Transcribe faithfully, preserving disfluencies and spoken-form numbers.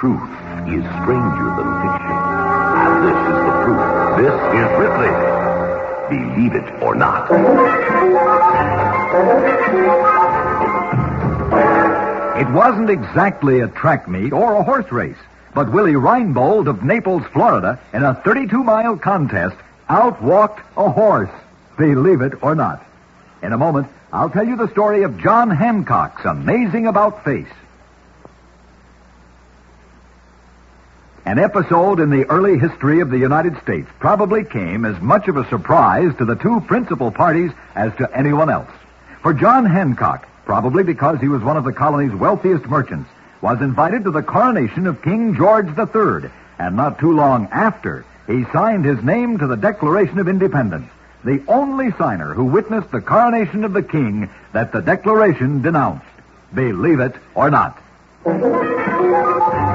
truth is stranger than fiction. And this is the proof. This is Ripley. Believe it or not. It wasn't exactly a track meet or a horse race, but Willie Reinbold of Naples, Florida, in a thirty-two mile contest, outwalked a horse. Believe it or not. In a moment, I'll tell you the story of John Hancock's amazing about face. An episode in the early history of the United States probably came as much of a surprise to the two principal parties as to anyone else. For John Hancock, probably because he was one of the colony's wealthiest merchants, was invited to the coronation of King George the Third, and not too long after, he signed his name to the Declaration of Independence, the only signer who witnessed the coronation of the king that the Declaration denounced. Believe it or not.